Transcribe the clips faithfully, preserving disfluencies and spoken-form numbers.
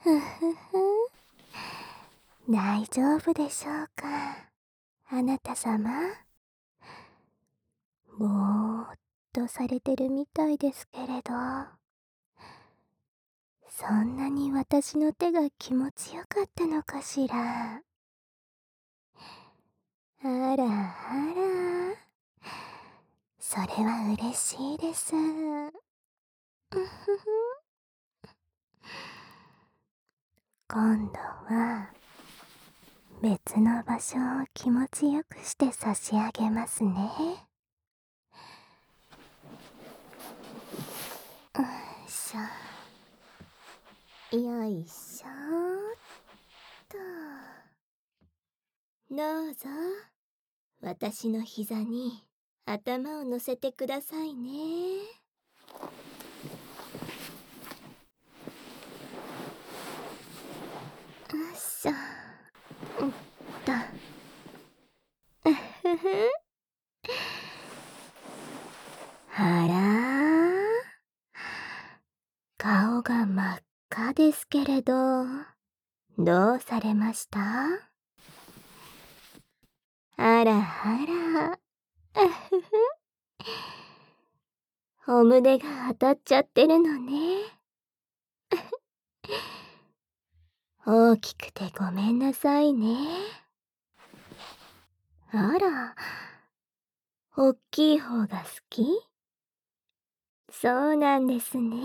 ふふふ。大丈夫でしょうか、あなたさま。ぼーっとされてるみたいですけれど、そんなに私の手が気持ちよかったのかしら。あらあら、それは嬉しいです。うふふ。今度は別の場所を気持ちよくして差し上げますね。よいしょ、よいしょっと。どうぞ私の膝に頭を乗せてくださいね。よいしょ、うんと。うふふ。あら、顔が真っ赤ですけれど、どうされました？あらあら、うふふ。お胸が当たっちゃってるのね。大きくてごめんなさいね。あら、おっきい方が好き？そうなんですね。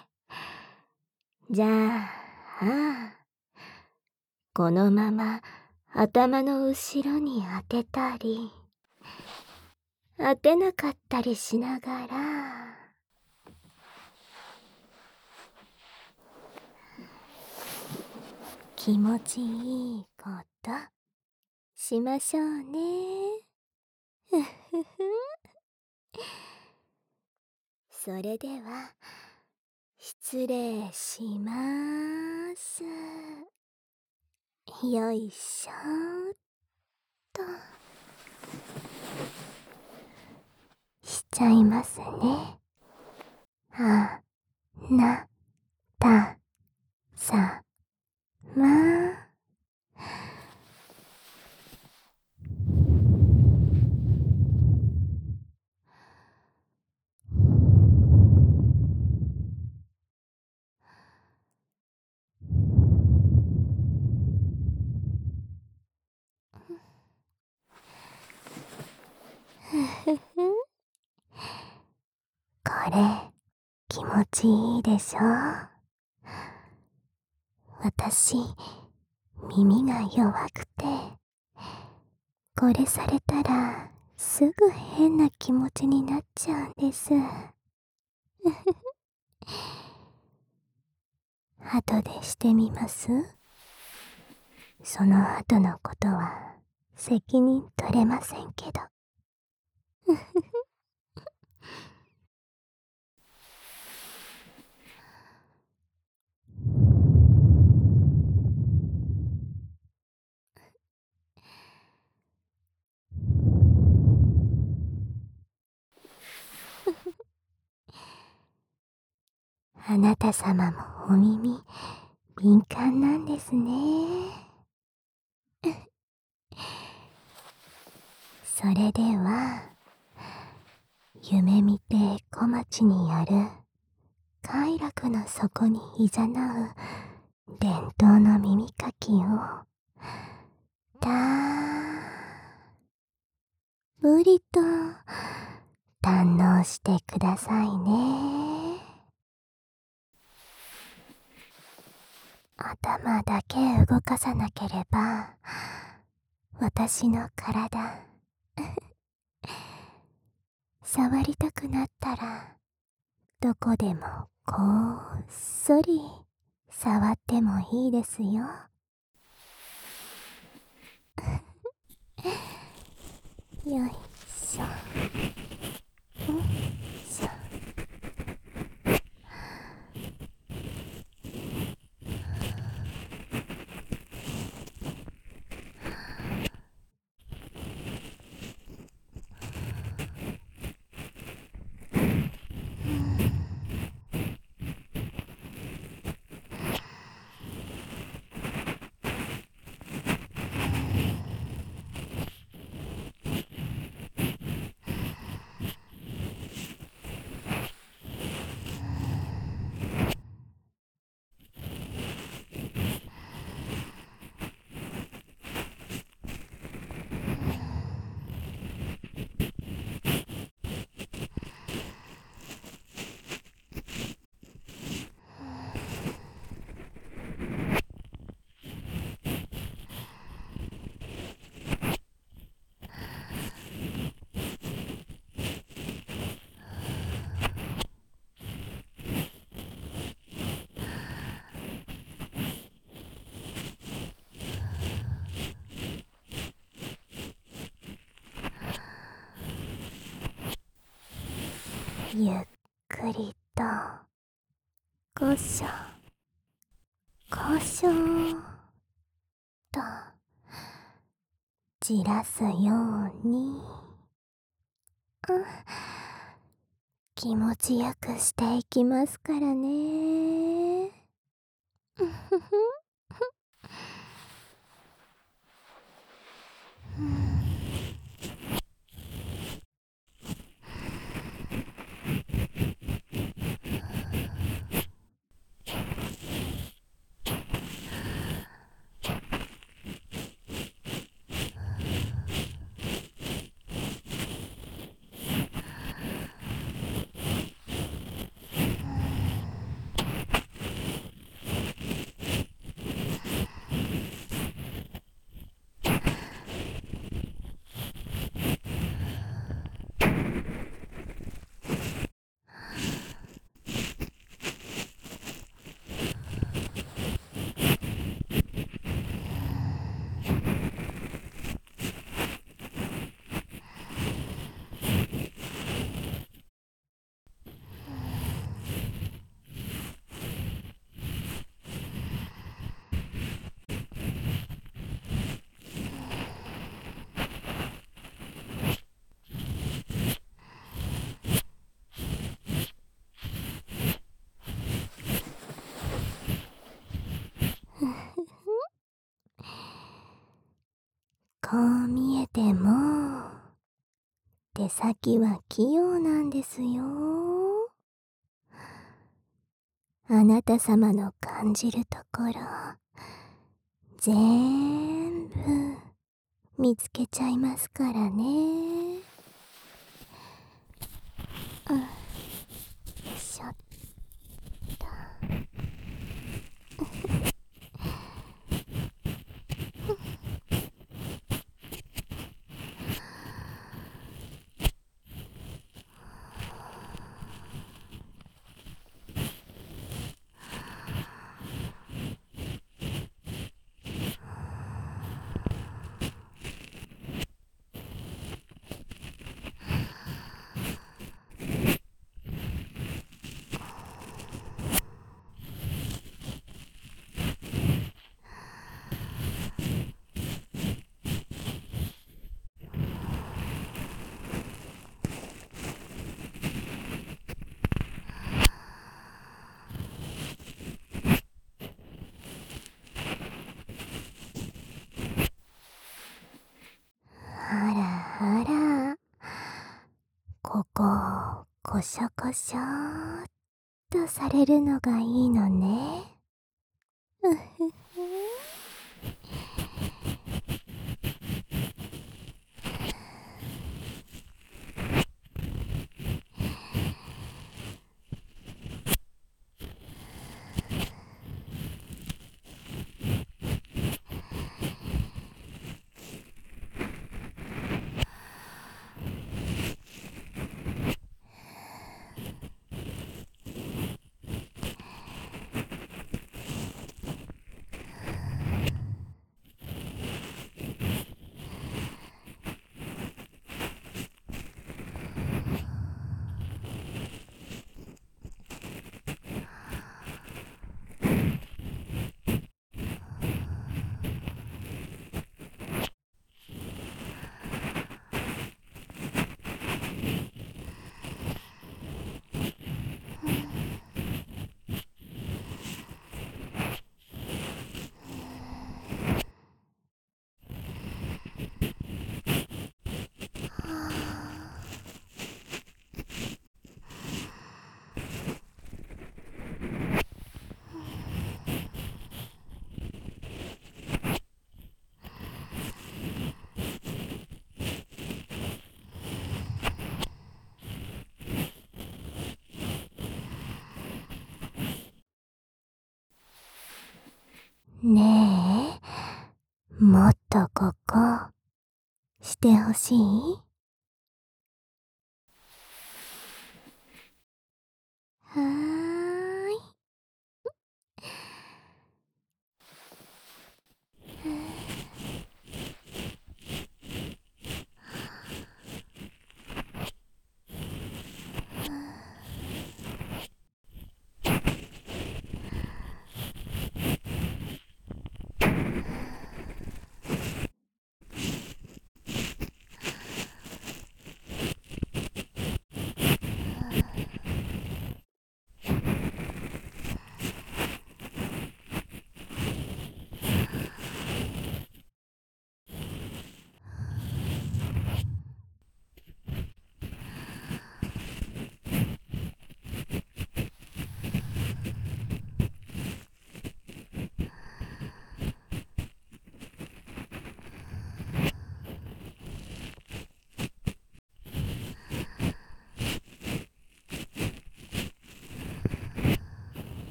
じゃあ、ああ、このまま頭の後ろに当てたり、当てなかったりしながら、気持ちいいことしましょうね。ふふふ。それでは失礼しまーす。よいしょーっとしちゃいますね。あなたさま。ふふふ。これ気持ちいいでしょ。私耳が弱くて、これされたらすぐ変な気持ちになっちゃうんです。後でしてみます？その後のことは責任取れませんけど。あなた様もお耳敏感なんですね。それでは夢見て小町にある快楽の底にいざなう伝統の耳かきをたっぷりと堪能してくださいね。頭だけ動かさなければ私の体触りたくなったらどこでもこっそり触ってもいいですよ。よいしょ、よいしょ。 ゆっくりとこしょこしょとじらすように、うん、気持ちよくしていきますからね。うんふふこう見えても手先は器用なんですよ。あなた様の感じるところぜんぶ見つけちゃいますからね。うん、よいしょっと。あらあら、ここをコショコショーっとされるのがいいのね。うふふ。ねえ、もっとここしてほしい？はーい。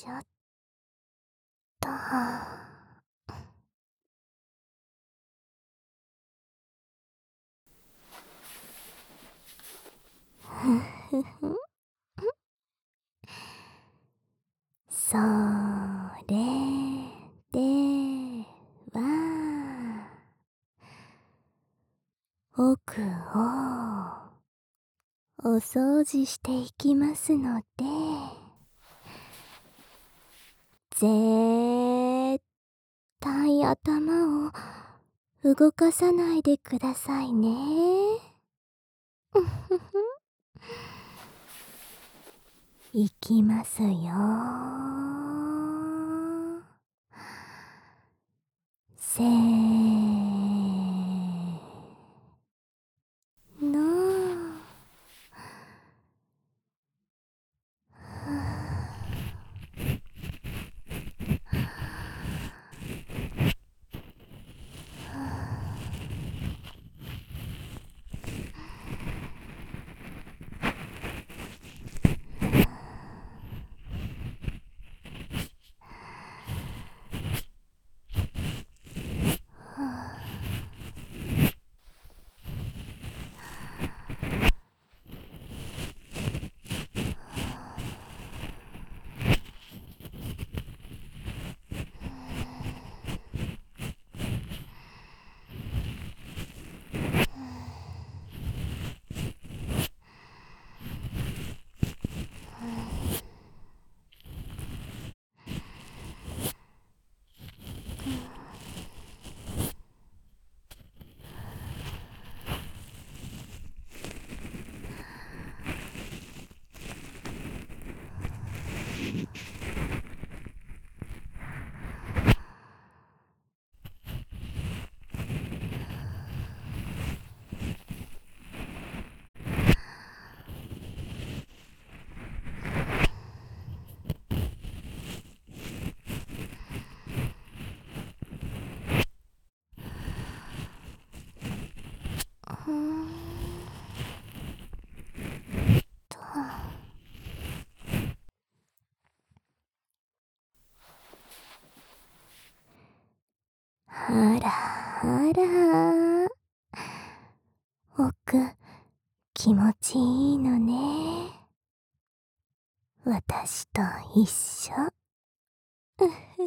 しょっと。ふふふ。それでは奥をお掃除していきますので、絶対頭を動かさないでくださいね。いきますよ。せーの。うーんと。あらあら、奥気持ちいいのね。私と一緒。うふふ。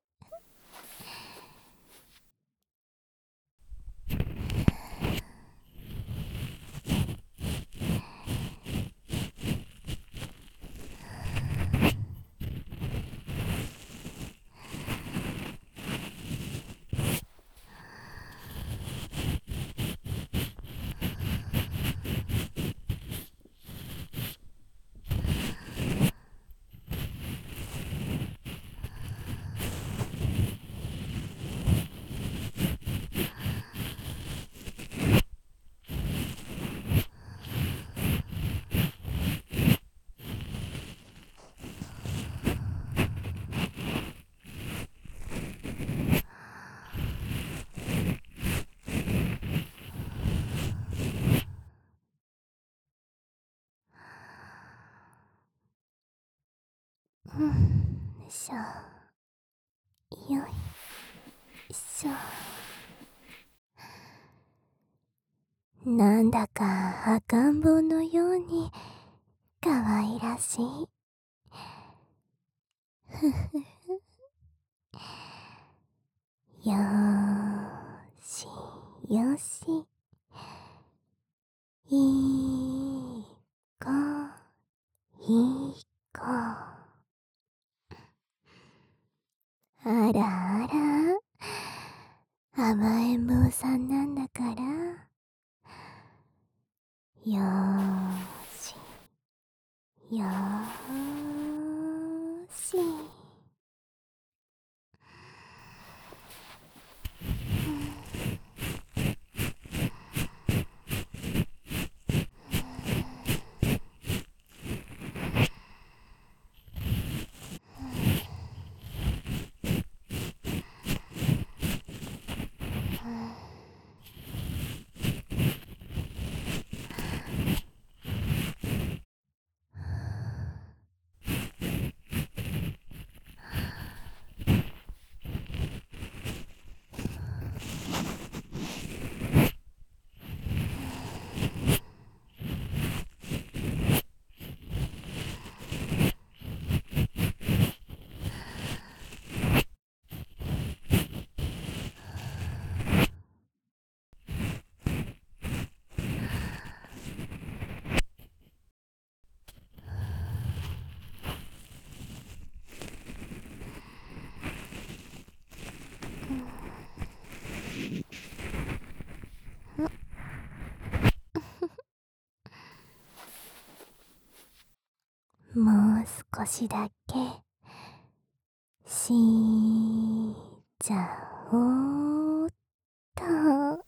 うん、しょ。よいしょ。なんだか赤ん坊のようにかわいらしい。ふふふ。よーしよし。いい子いい子。あらあら、甘えん坊さんなんだから。よーしよーし。 もう少しだけしちゃおうっと。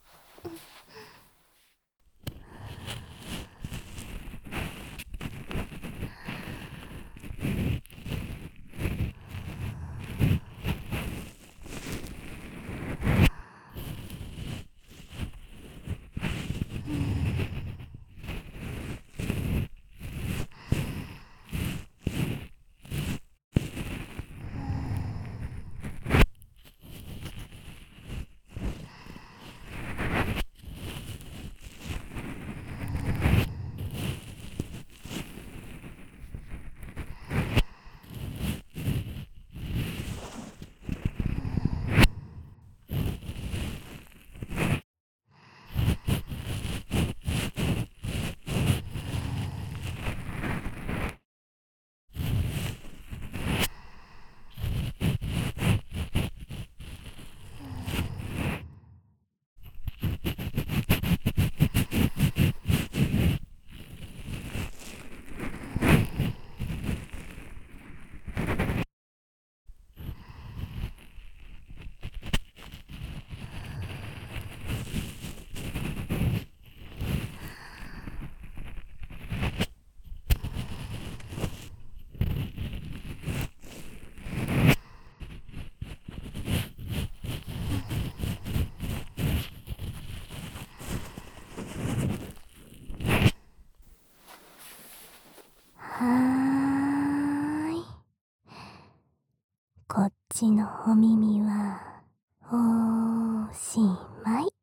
はーい。こっちのお耳はおしまい。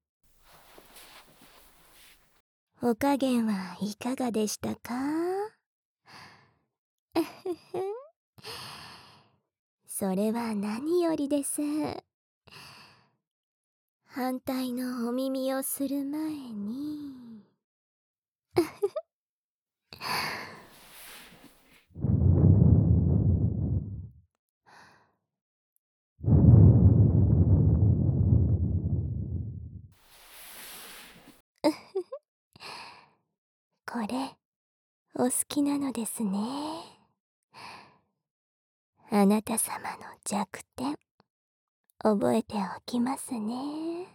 お加減はいかがでしたか？それは何よりです。反対のお耳をする前にこれお好きなのですね。あなた様の弱点覚えておきますね。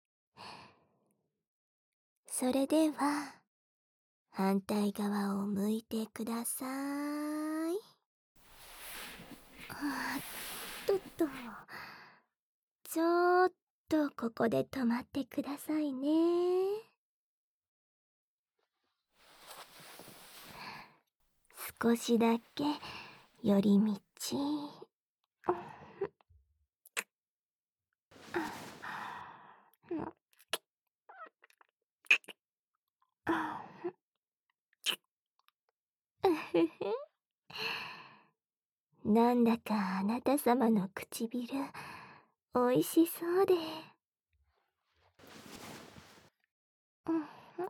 それでは反対側を向いてください。あっとっと、ちょっとここで止まってくださいね。少しだけ寄り道。なんだかあなた様の唇おいしそうで。うん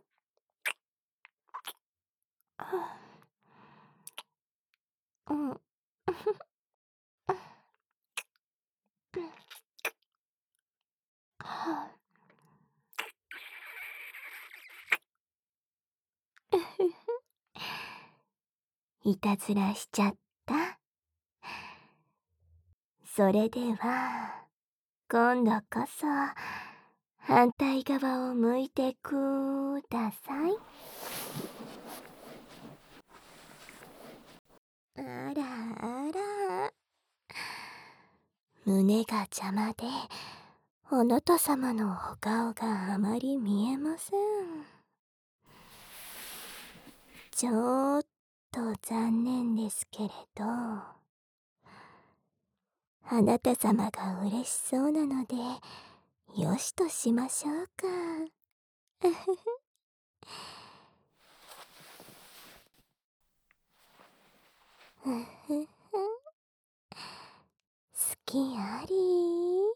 うん。いたずらしちゃった。それでは今度こそ反対側を向いてください。あらあら、胸が邪魔であなた様のお顔があまり見えません。ちょっと残念ですけれど、あなた様が嬉しそうなのでよしとしましょうか。好きあり。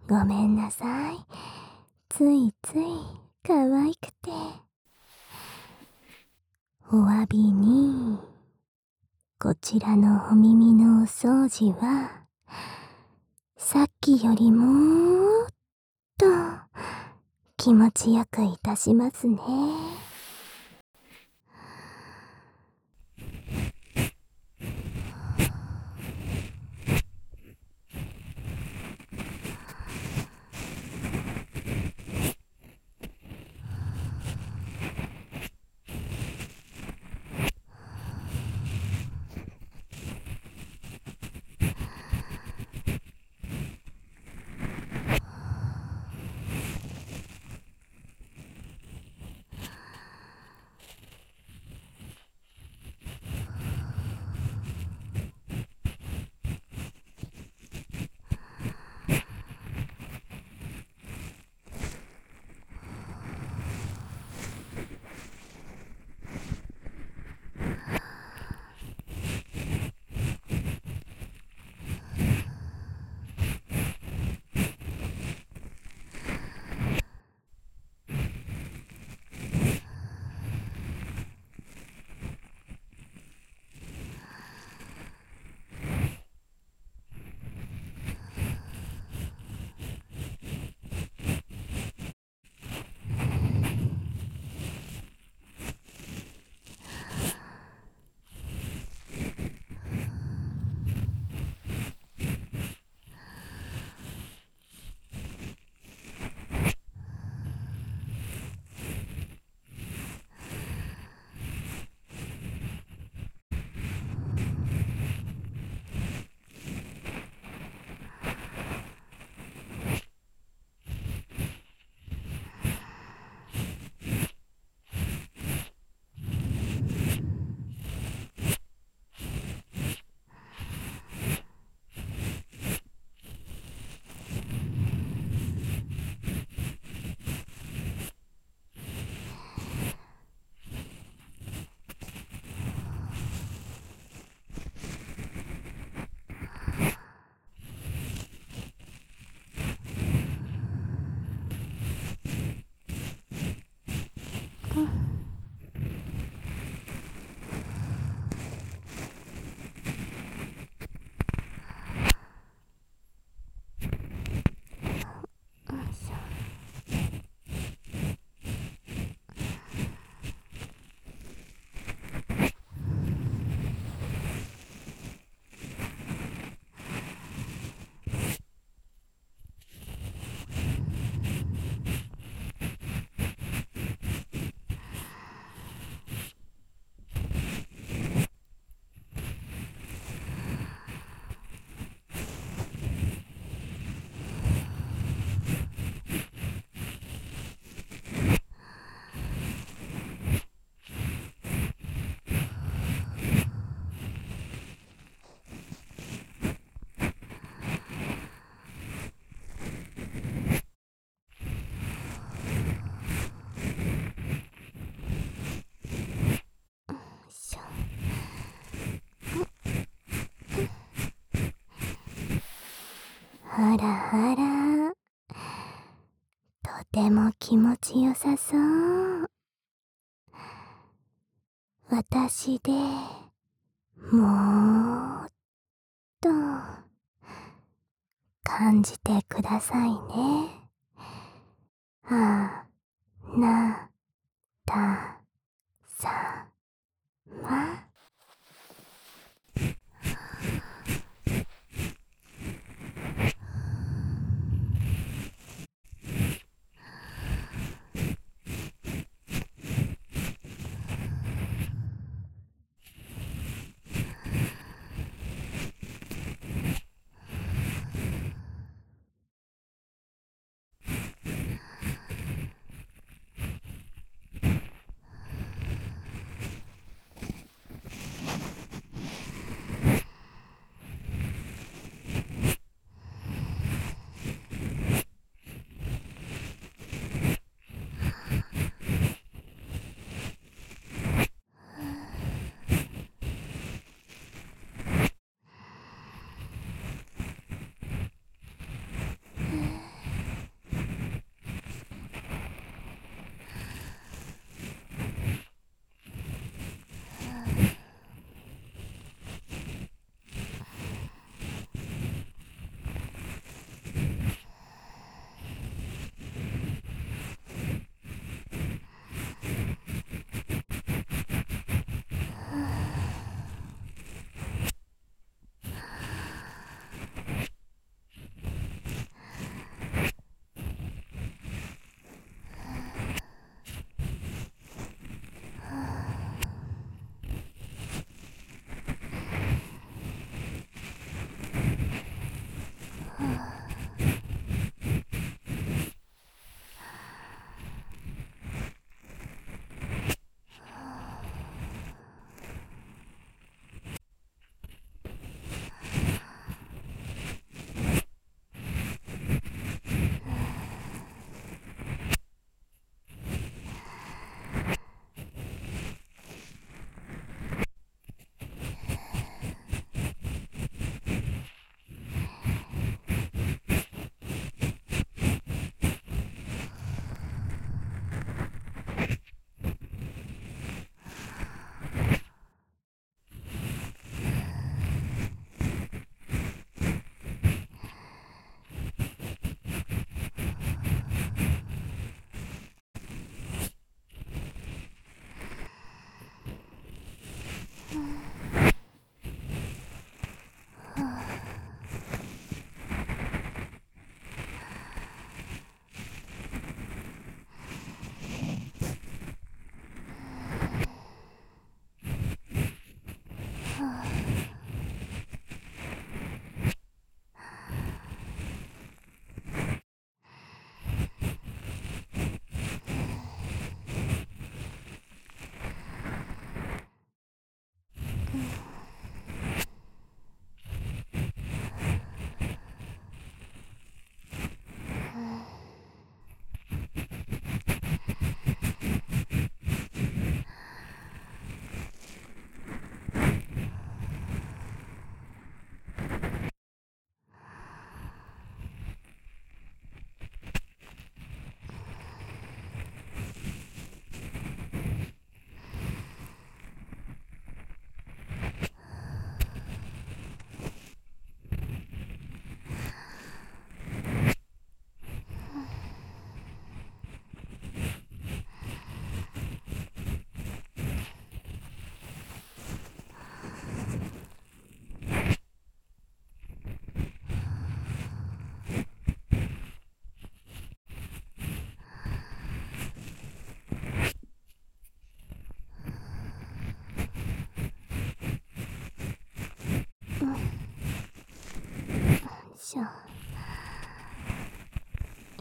ごめんなさい。ついつい可愛くて。お詫びに、こちらのお耳のお掃除は、さっきよりもっと気持ちよくいたしますね。しょあらあら、とても気持ちよさそう。私でもっと感じてくださいね。あなたさま。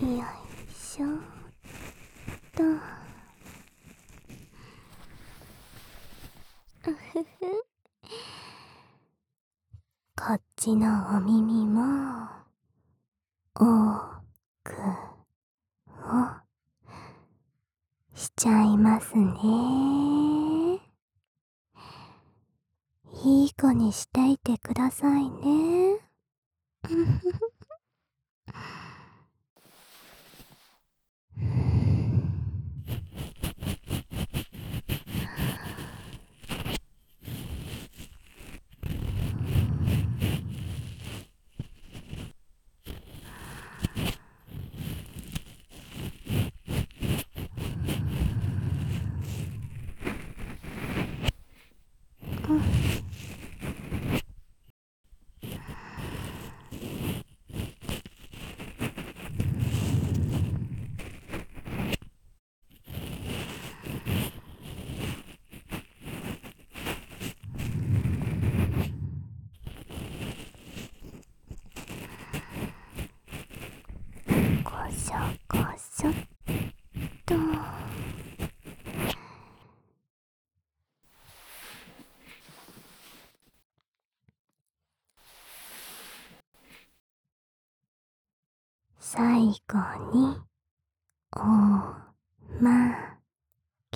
よいしょっと。うふふ。こっちのお耳も奥をしちゃいますね。いい子にしていてくださいね。こしょこしょっと。最後におまけ。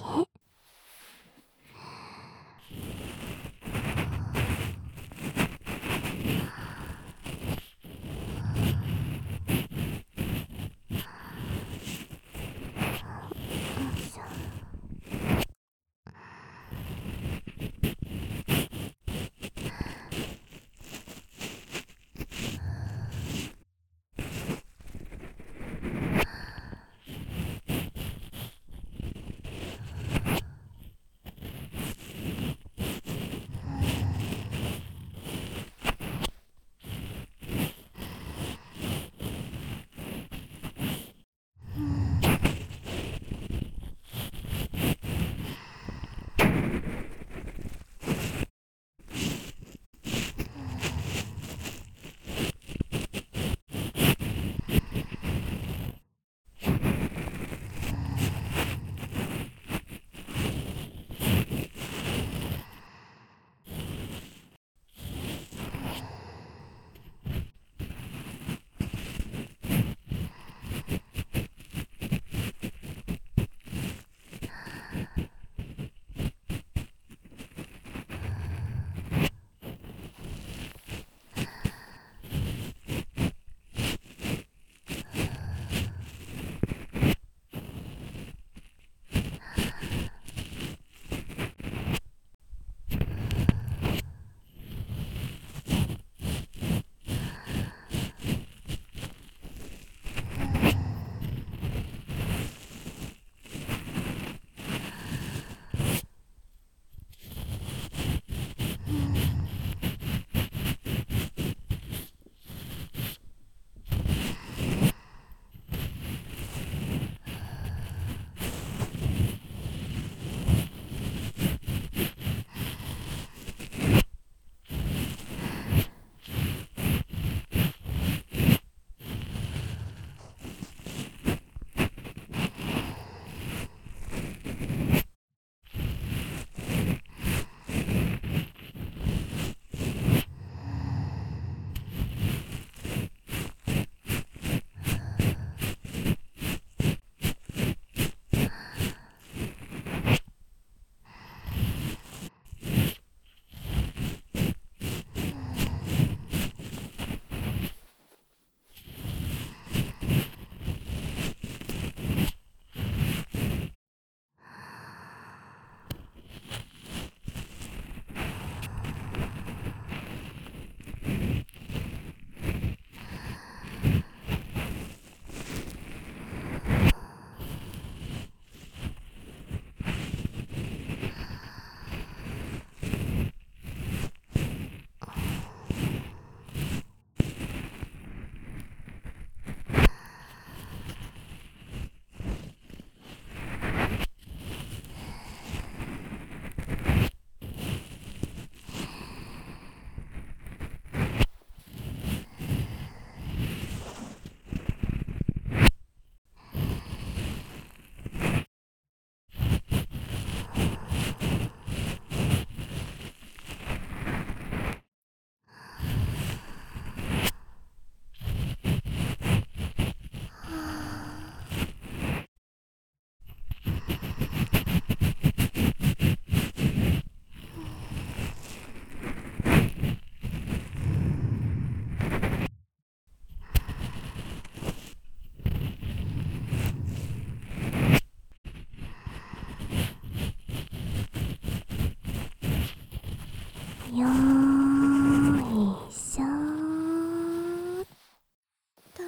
よいしょーっと。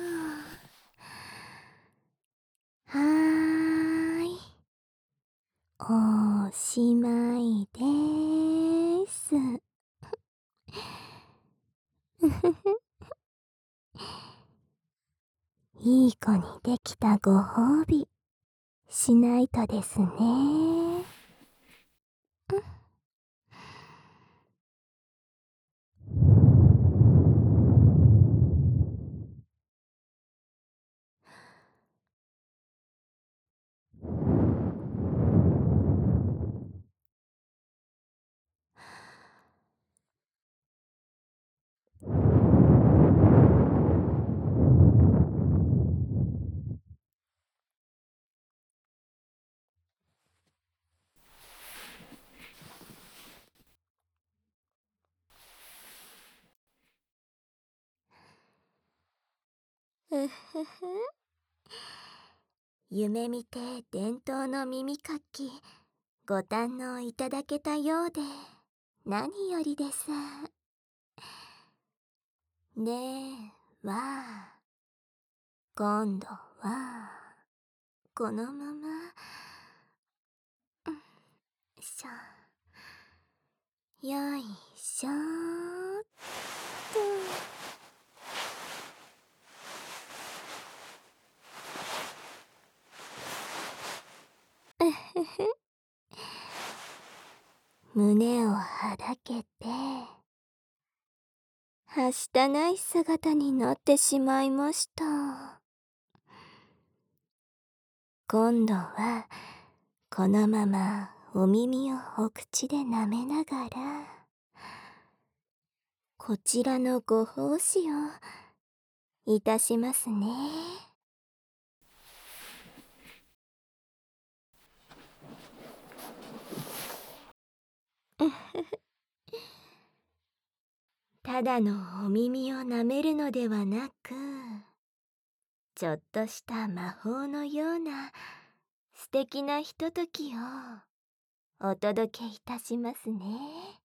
はーい、おしまいでーす。いい子にできたご褒美しないとですね。うふふ。夢見て伝統の耳かきご堪能いただけたようで何よりです。では今度はこのまま、うんしょ、よいしょーっと。うふふ。胸をはだけてはしたない姿になってしまいました。今度はこのままお耳をお口で舐めながらこちらのご奉仕をいたしますね。ただのお耳を舐めるのではなく、ちょっとした魔法のような素敵なひとときをお届けいたしますね。